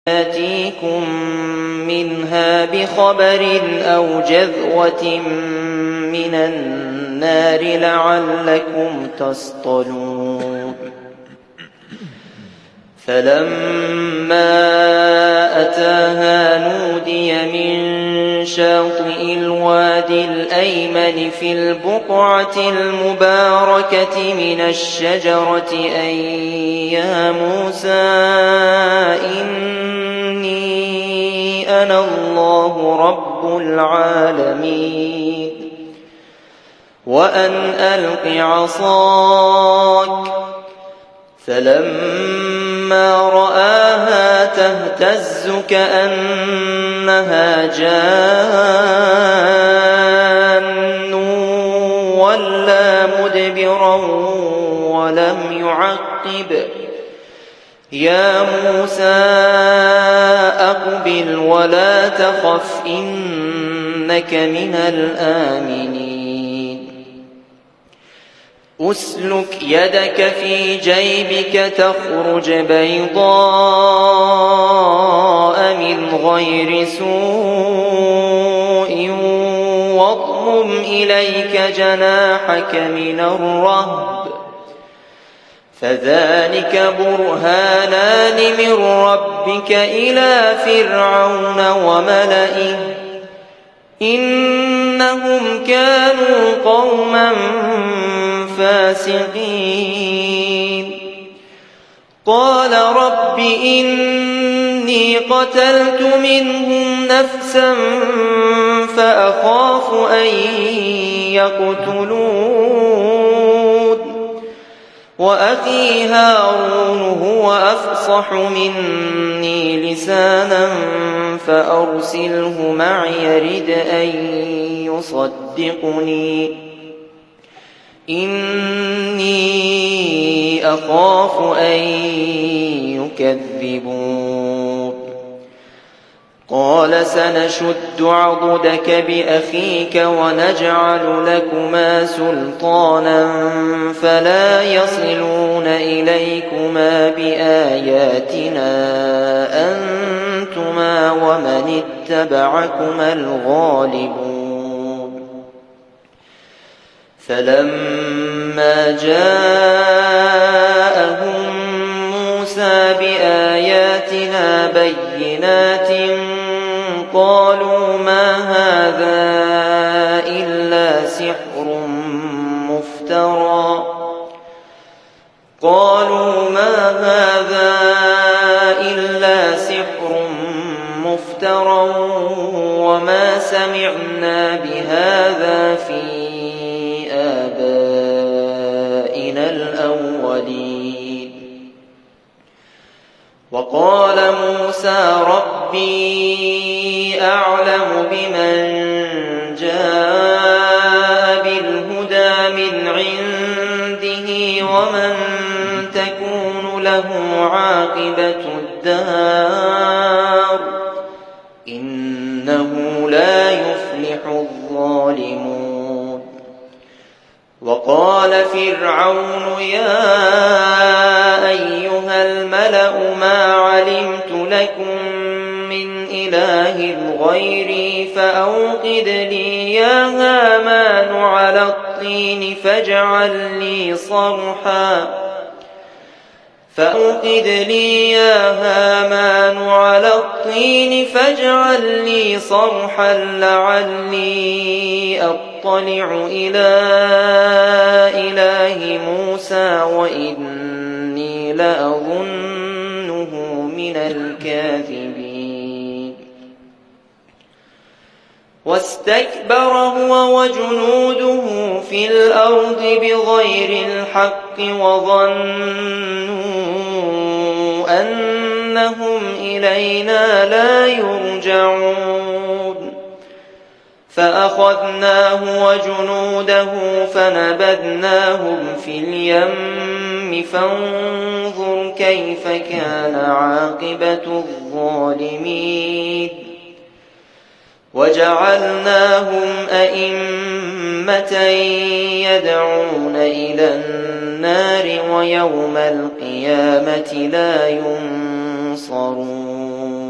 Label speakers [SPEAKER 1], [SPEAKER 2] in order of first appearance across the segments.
[SPEAKER 1] يأتيكم منها بخبر أو جذوة من النار لعلكم تصطلون فلما أتاها نودي من شاطئ الوادي الأيمن في البقعة المباركة من الشجرة أن يا موسى إني أنا الله رب العالمين وأن ألق عصاك فلما رآها تهتز كأنها جان ولا مدبرا ولم يعقب يا موسى أقبل ولا تخف إنك من الآمنين أسلك يدك في جيبك تخرج بيضاء من غير سوء واضمم إليك جناحك من الرهب فذلك برهانان من ربك إلى فرعون وملئه إنهم كانوا قوما فاسقين قال رب إني قتلت منهم نفسا فأخاف أن يقتلون وأخي هارون هو أفصح مني لسانا فأرسله معي يرد أن يصدقني إني أخاف أن يكذبون قال سنشد عضدك بأخيك ونجعل لكما سلطانا فلا يصلون إليكما بآياتنا أنتما ومن اتبعكما الغالبون فلما جاءهم موسى بآياتنا بينات قالوا ما هذا إلا سحر مفترى وما سمعنا بهذا في آبائنا الأولين وقال موسى ربي أعلم بمن جاء بالهدى من عنده ومن تكون له عاقبة الدار إنه لا يفلح الظالمون وقال فرعون يا أيها الملأ ما علمت لكم من إله غيري فأوقد لي يا هامان على الطين فاجعل لي صرحا لعلي أطلع إلى إله موسى وإني لأظنه من الكاذبين واستكبر هو وجنوده في الأرض بغير الحق وظنوا أنهم إلينا لا يرجعون فأخذناه وجنوده فنبذناهم في اليم فانظر كيف كان عاقبة الظالمين وجعلناهم أئمة يدعون إلى النار ويوم القيامة لا ينصرون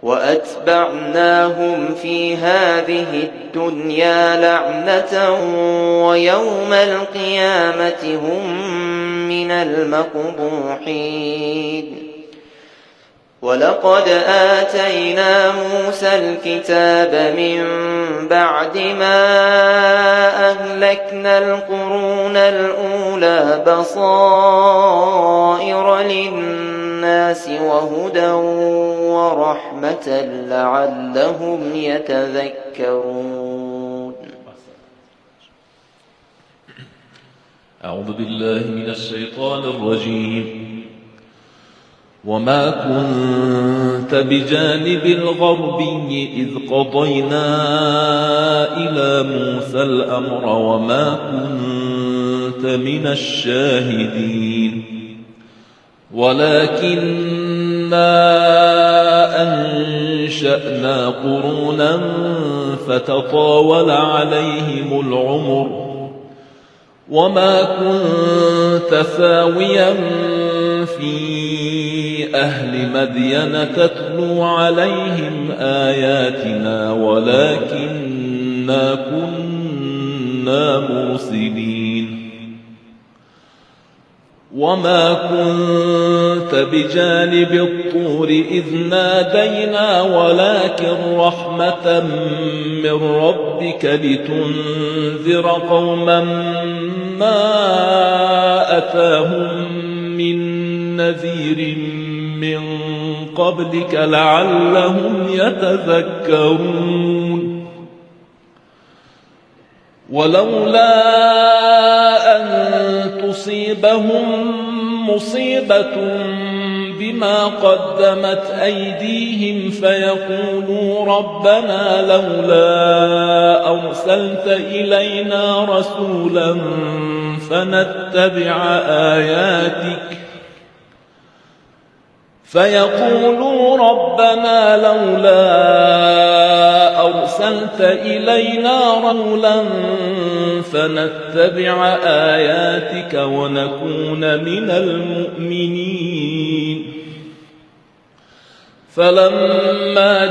[SPEAKER 1] وأتبعناهم في هذه الدنيا لعنة ويوم القيامة هم من المقبوحين. ولقد آتينا موسى الكتاب من بعد ما أهلكنا القرون الأولى بصائر للناس وهدى ورحمة لعلهم يتذكرون.
[SPEAKER 2] أعوذ بالله من الشيطان الرجيم. وما كنت بجانب الغربي إذ قضينا إلى موسى الأمر وما كنت من الشاهدين ولكننا أنشأنا قرونا فتطاول عليهم العمر وما كنت ثاويا في أهل مدين تتلو عليهم آياتنا ولكننا كنا مرسلين. وما كنت بجانب الطور إذ نادينا ولكن رحمة من ربك لتنذر قوما ما أتاهم من نذير من قبلك لعلهم يتذكرون. ولولا أن تصيبهم مصيبة بما قدمت أيديهم فيقولوا ربنا لولا أرسلت إلينا رسولا فنتبع آياتك ونكون من المؤمنين. فلما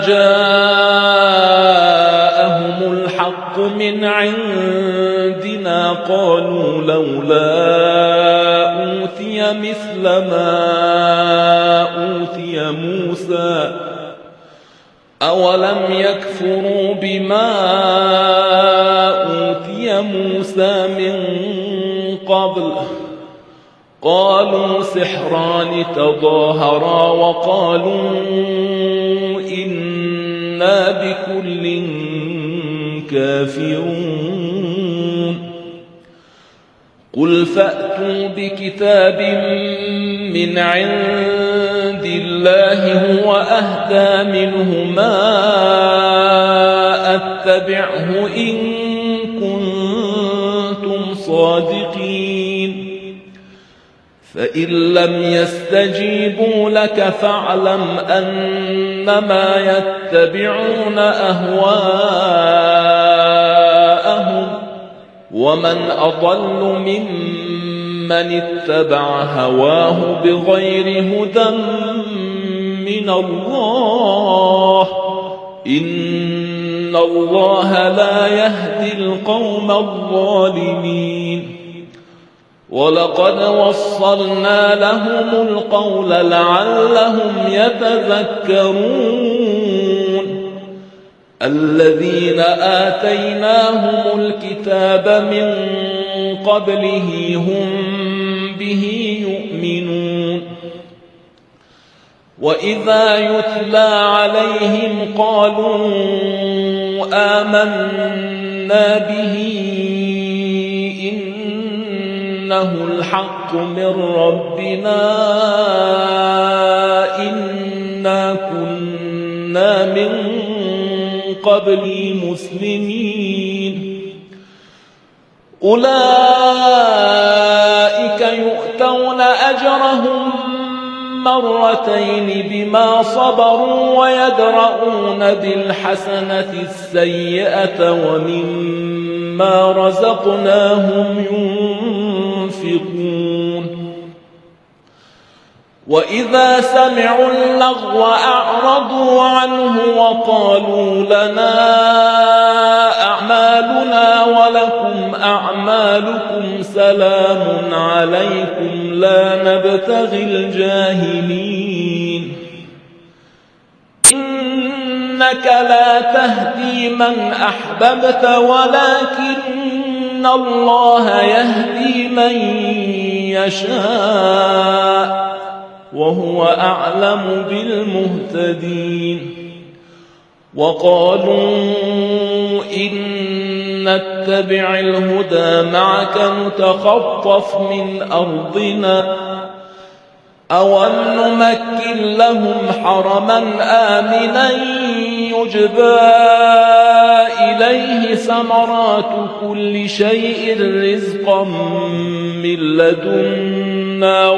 [SPEAKER 2] جاءهم الحق من عندنا قالوا لولا أوتي مثل ما أوتي موسى أولم يكفروا بما أوتي موسى من قبل قالوا سحران تظاهرا وقالوا إنا بكل كافرون. قل فأتوا بكتاب من عند الله هو أهدى منه ما أتبعه إن كنتم صادقين. فإن لم يستجيبوا لك فاعلم أنما يتبعون أهواءهم ومن أضل ممن اتبع هواه بغير هدى من الله إن الله لا يهدي القوم الظالمين. ولقد وصلنا لهم القول لعلهم يتذكرون. الذين آتيناهم الكتاب من قبله هم به يؤمنون. وإذا يتلى عليهم قالوا آمنا به إنه الحق من ربنا إنا كنا من قبل مسلمين. أولئك يؤتون أجرهم مرتين بما صبروا ويدرؤون بالحسنة السيئة ومما رزقناهم ينفقون. وإذا سمعوا اللغو أعرضوا عنه وقالوا لنا أعمالنا ولكم أعمالكم سلام عليكم لا نبتغي الجاهلين إنك لا تهدي من أحببت ولكن الله يهدي من يشاء وهو أعلم بالمهتدين وقالوا إن نتبع الهدى معك نتخطف من أرضنا أولم نمكن لهم حرما آمنا يجبى إليه ثمرات كل شيء رزقا من لدنا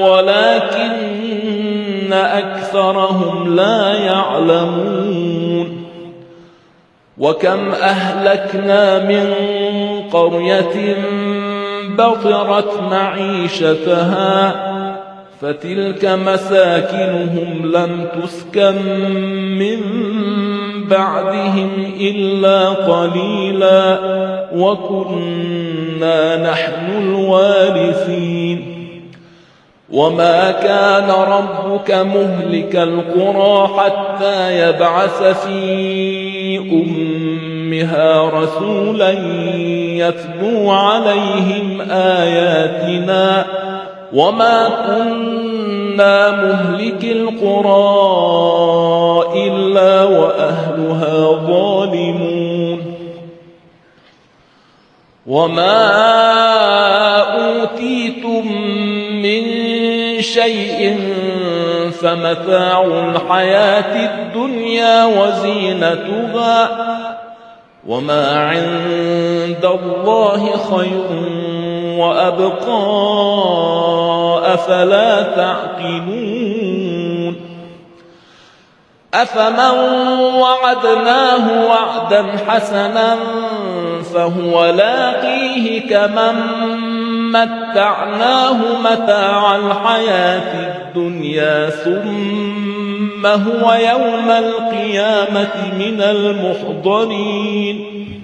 [SPEAKER 2] ولكن أكثرهم لا يعلمون وكم أهلكنا من قرية بطرت معيشتها فتلك مساكنهم لم تسكن من بعدهم إلا قليلا وكنا نحن الوارثين وما كان ربك مهلك القرى حتى يبعث في أمها رسولا يتلو عليهم آياتنا وما كنا مهلك القرى إلا وأهلها ظالمون وما أوتيتم من شيء فمتاع الحياة الدنيا وزينتها وما عند الله خير وأبقى أفلا تعقلون أفمن وعدناه وعدا حسنا فهو لاقيه كمن متعناه متاع الحياة الدنيا ثم هو يوم القيامة من المحضرين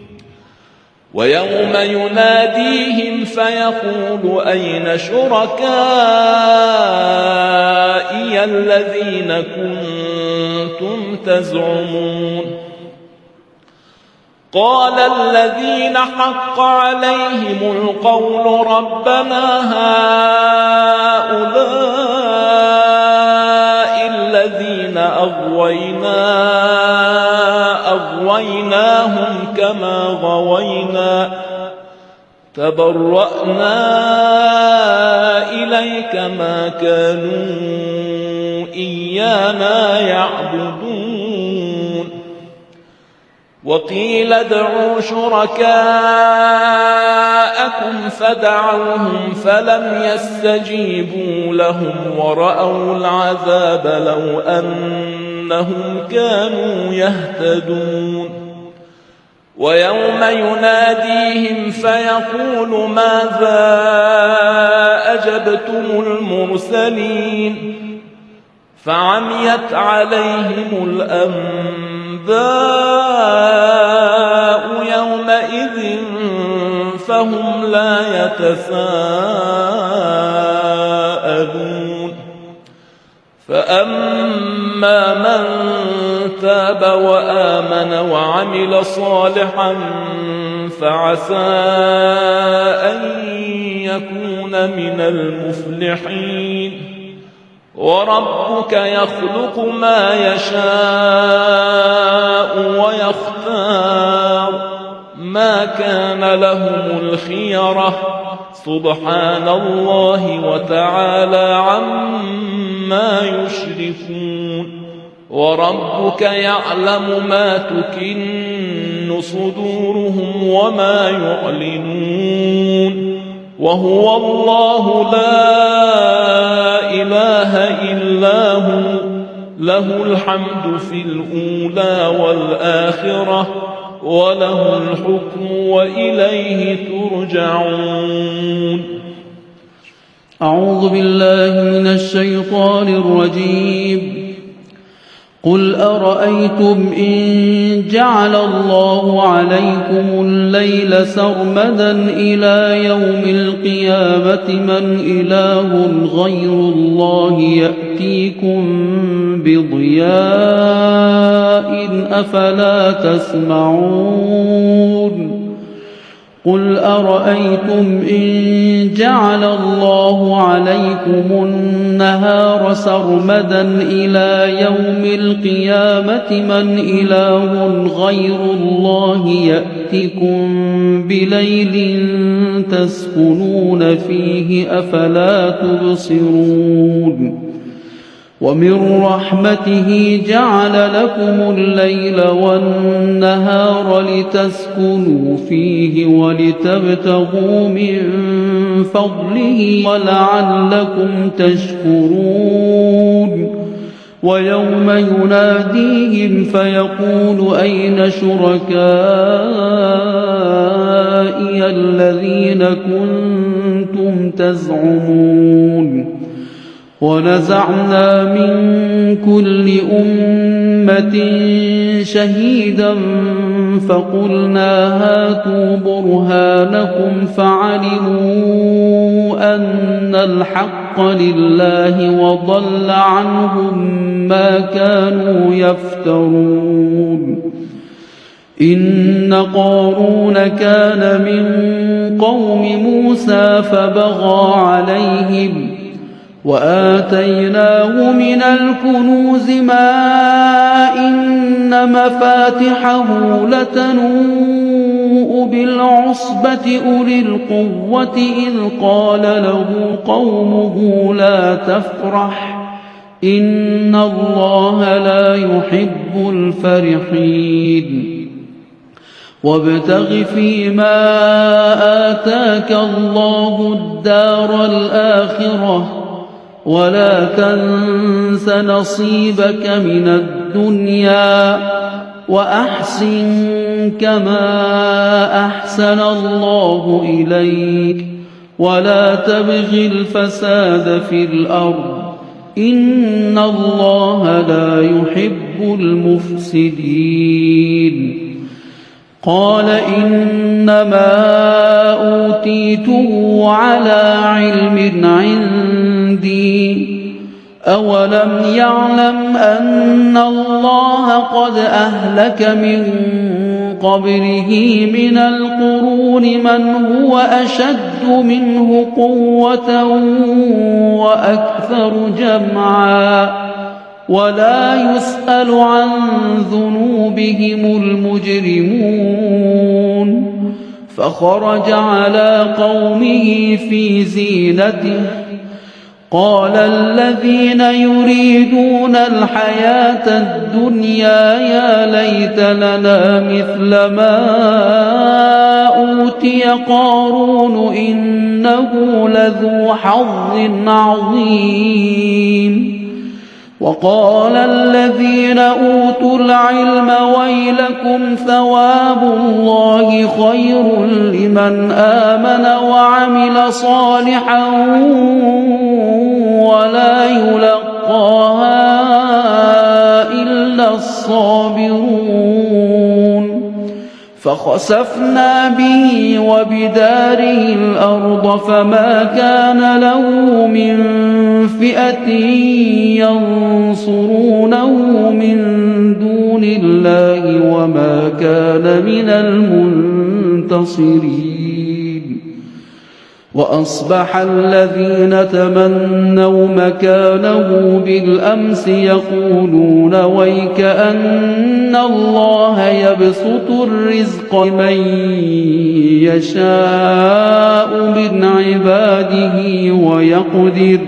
[SPEAKER 2] ويوم يناديهم فيقول أين شركائي الذين كنتم تزعمون قال الذين حق عليهم القول ربنا هؤلاء الذين أغويناهم كما غوينا تبرأنا إليك ما كانوا إيانا يعبدون وقيل ادعوا شركاءكم فدعوهم فلم يستجيبوا لهم ورأوا العذاب لو أنهم كانوا يهتدون ويوم يناديهم فيقول ماذا أجبتم المرسلين فعميت عليهم الأنباء يومئذ فهم لا يتساءلون فأما من تاب وآمن وعمل صالحا فعسى أن يكون من المفلحين وربك يخلق ما يشاء ويختار ما كان لهم الخيرة سبحان الله وتعالى عما يشركون وربك يعلم ما تكن صدورهم وما يعلنون وهو الله لا إله إلا هو له الحمد في الأولى والآخرة وله الحكم وإليه ترجعون
[SPEAKER 3] أعوذ بالله من الشيطان الرجيم. قل أرأيتم إن جعل الله عليكم الليل سرمدا إلى يوم القيامة من إله غير الله يأتيكم بضياء أفلا تسمعون. قل أرأيتم إن جعل الله عليكم النهار سرمدا إلى يوم القيامة من إله غير الله يأتكم بليل تسكنون فيه أفلا تبصرون. ومن رحمته جعل لكم الليل والنهار لتسكنوا فيه ولتبتغوا من فضله ولعلكم تشكرون. ويوم يناديهم فيقول أين شركائي الذين كنتم تزعمون. ونزعنا من كل أمة شهيدا فقلنا هاتوا برهانكم فعلموا أن الحق لله وضل عنهم ما كانوا يفترون. إن قارون كان من قوم موسى فبغى عليهم وآتيناه من الكنوز ما إن مفاتحه لتنوء بالعصبة أولي القوة إذ قال له قومه لا تفرح إن الله لا يحب الفرحين. وابتغ فيما آتاك الله الدار الآخرة ولا تنس نصيبك من الدنيا وأحسن كما أحسن الله إليك ولا تبغ الفساد في الأرض إن الله لا يحب المفسدين. قال إنما أوتيته على علم عندي أولم يعلم أن الله قد أهلك من قبله من القرون من هو أشد منه قوة وأكثر جمعا ولا يسأل عن ذنوبهم المجرمون. فخرج على قومه في زينته قال الذين يريدون الحياة الدنيا يا ليت لنا مثل ما أوتي قارون إنه لذو حظ عظيم. وقال الذين أوتوا العلم ويلكم ثواب الله خير لمن آمن وعمل صالحا ولا يلقاها إلا الصابرون. فخسفنا به وبداره الأرض فما كان له من فئة ينصرونه من دون الله وما كان من المنتصرين. وأصبح الذين تمنوا مكانه بالأمس يقولون ويك أن الله يبسط الرزق من يشاء من عباده ويقدر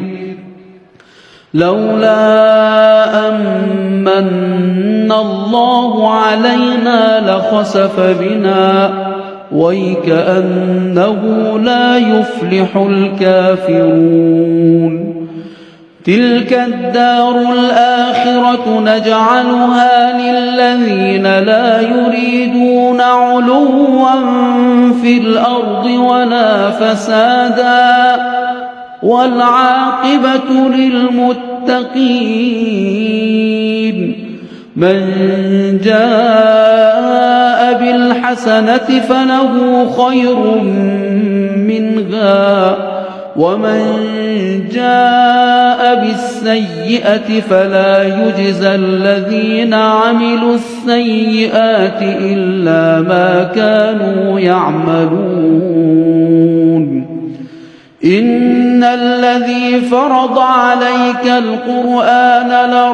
[SPEAKER 3] لولا أمن الله علينا لخسف بنا ويكأنه لا يفلح الكافرون. تلك الدار الآخرة نجعلها للذين لا يريدون علوا في الأرض ولا فسادا والعاقبة للمتقين. من جاء بالحسنة فله خير منها ومن جاء بالسيئة فلا يجزى الذين عملوا السيئات إلا ما كانوا يعملون. إن الذي فرض عليك القرآن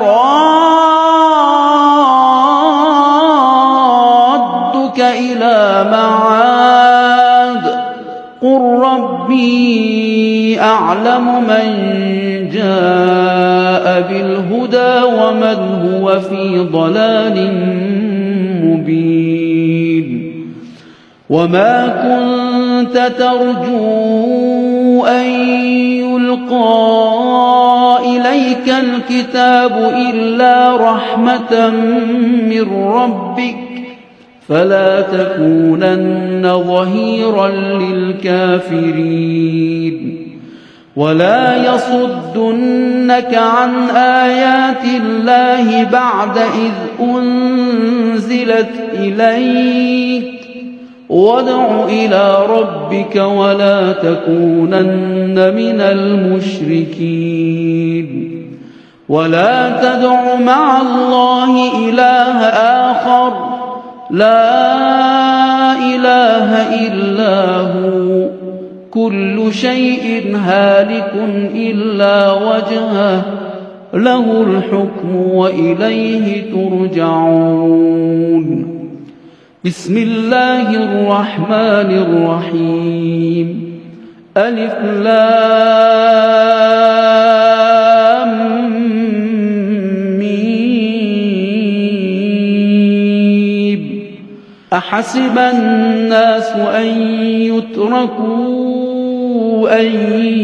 [SPEAKER 3] لرادك إلى معاد قل ربي أعلم من جاء بالهدى ومن هو في ضلال مبين. وما كنت ترجو أن يلقى إليك الكتاب إلا رحمة من ربك فلا تكونن ظهيرا للكافرين. ولا يصدنك عن آيات الله بعد إذ أنزلت إليك وادع إلى ربك ولا تكونن من المشركين. ولا تدع مع الله إله آخر لا إله إلا هو كل شيء هالك إلا وجهه له الحكم وإليه ترجعون. بسم الله الرحمن الرحيم. ألف لام ميم. أحسب الناس أن يتركوا أن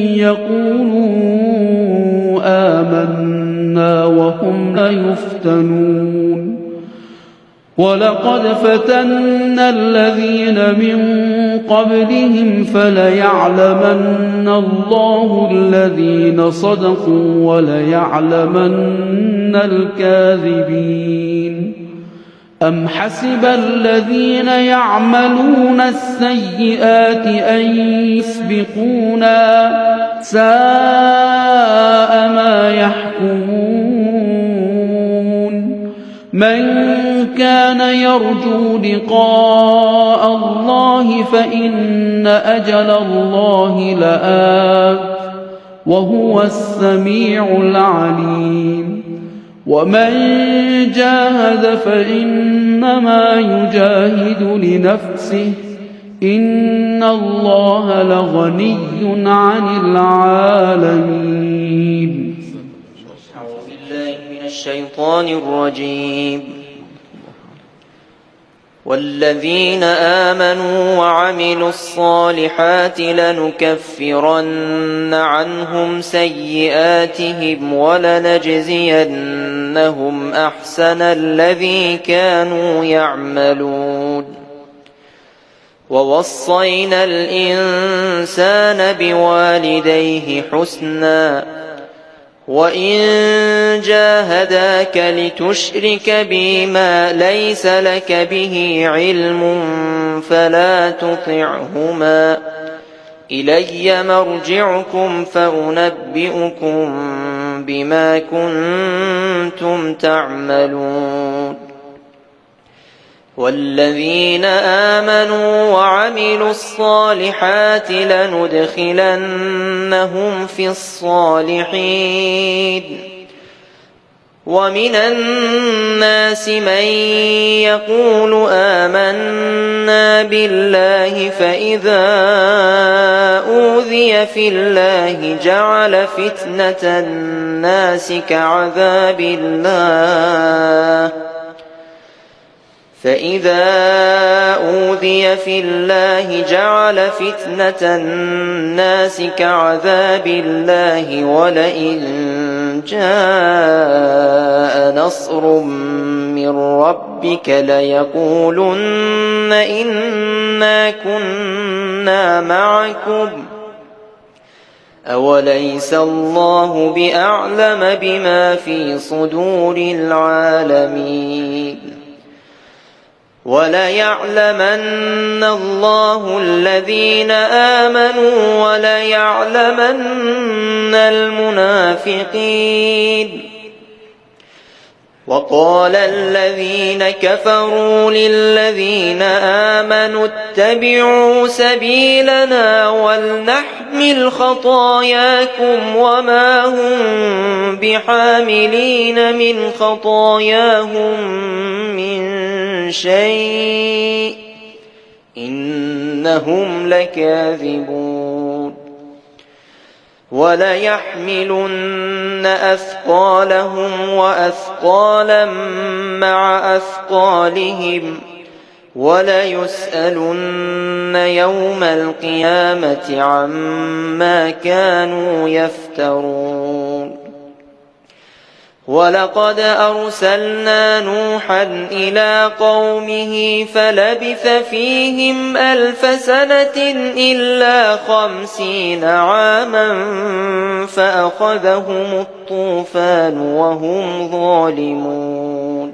[SPEAKER 3] يقولوا آمنا وهم لا يفتنون. ولقد فتنا الذين من قبلهم فليعلمن الله الذين صدقوا وليعلمن الكاذبين. أم حسب الذين يعملون السيئات أن يسبقونا ساء ما يحكمون. من كان يرجو لقاء الله فإن أجل الله لآت وهو السميع العليم. ومن جاهد فإنما يجاهد لنفسه إن الله لغني عن العالمين.
[SPEAKER 1] أعوذ بالله من الشيطان الرجيم. والذين آمنوا وعملوا الصالحات لنكفرن عنهم سيئاتهم ولنجزينهم أحسن الذي كانوا يعملون. ووصينا الإنسان بوالديه حسنا وإن جاهداك لتشرك بي ما ليس لك به علم فلا تطعهما إلي مرجعكم فأنبئكم بما كنتم تعملون. والذين آمنوا وعملوا الصالحات لندخلنهم في الصالحين. ومن الناس من يقول آمنا بالله فإذا أوذي في الله جعل فتنة الناس كعذاب الله فإذا أوذي في الله جعل فتنة الناس كعذاب الله ولئن جاء نصر من ربك ليقولن إنا كنا معكم أوليس الله بأعلم بما في صدور العالمين وليعلمن الله الذين آمنوا وليعلمن المنافقين وقال الذين كفروا للذين آمنوا اتبعوا سبيلنا ولنحمل خطاياكم وما هم بحاملين من خطاياهم من شيء إنهم لكاذبون وليحملن أثقالهم وأثقالا مع أثقالهم وليسألن يوم القيامة عما كانوا يفترون ولقد أرسلنا نوحا إلى قومه فلبث فيهم 1000 سنة إلا 50 عاما فأخذهم الطوفان وهم ظالمون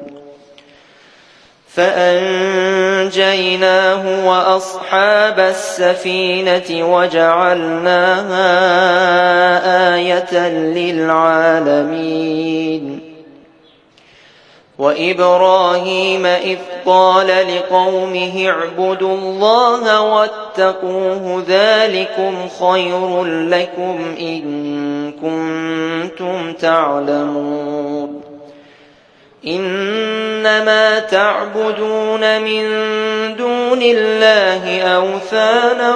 [SPEAKER 1] فأنجيناه وأصحاب السفينة وجعلناها آية للعالمين وإبراهيم إذ قال لقومه اعبدوا الله واتقوه ذلكم خير لكم إن كنتم تعلمون إنما تعبدون من دون الله أوثانا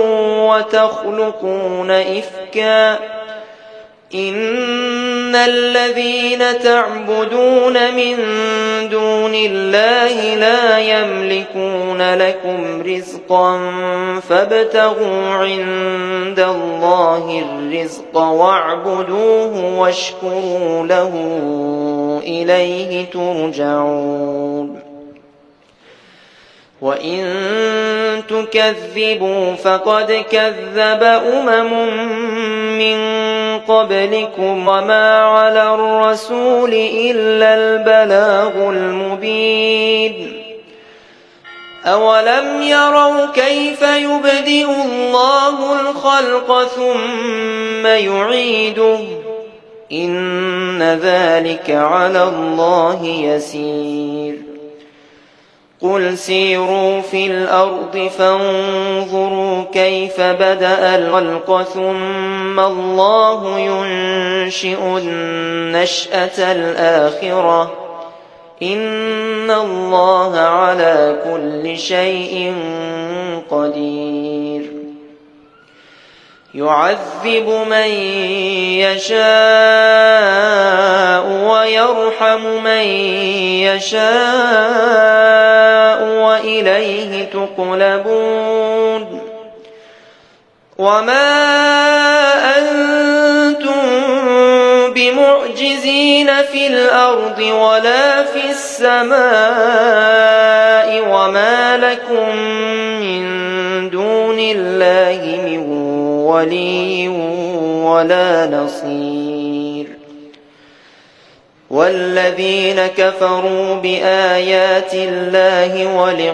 [SPEAKER 1] وتخلقون إفكا إن الذين تعبدون من دون الله لا يملكون لكم رزقا فابتغوا عند الله الرزق واعبدوه واشكروا له إليه ترجعون وإن تكذبوا فقد كذب من قبلكم وما على الرسول إلا البلاغ المبين أولم يروا كيف يبدئ الله الخلق ثم يعيده إن ذلك على الله يسير قل سيروا في الأرض فانظروا كيف بدأ الخلق ثم الله ينشئ النشأة الآخرة إن الله على كل شيء قدير يعذب من يشاء ويرحم من يشاء وإليه تقلبون وما أنتم بمعجزين في الأرض ولا في السماء وما لكم من دون الله من ولي ولا نصير والذين كفروا بآيات الله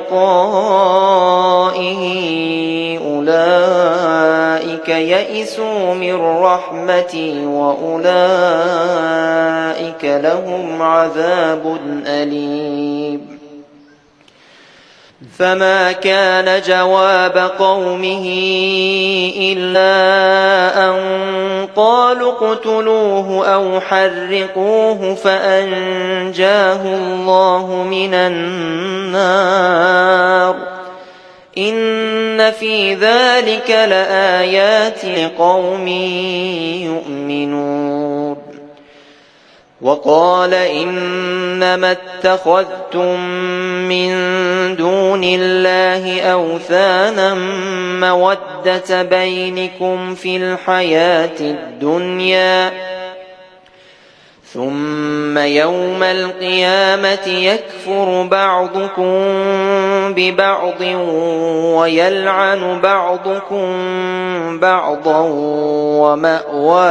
[SPEAKER 1] ولقائه أولئك يئسوا من رحمتي وأولئك لهم عذاب أليم فما كان جواب قومه إلا أن قالوا اقتلوه أو حرقوه فأنجاه الله من النار إن في ذلك لآيات لقوم يؤمنون وقال إنما اتخذتم من دون الله أوثانا مودة بينكم في الحياة الدنيا ثم يوم القيامة يكفر بعضكم ببعض ويلعن بعضكم بعضا ومأواكم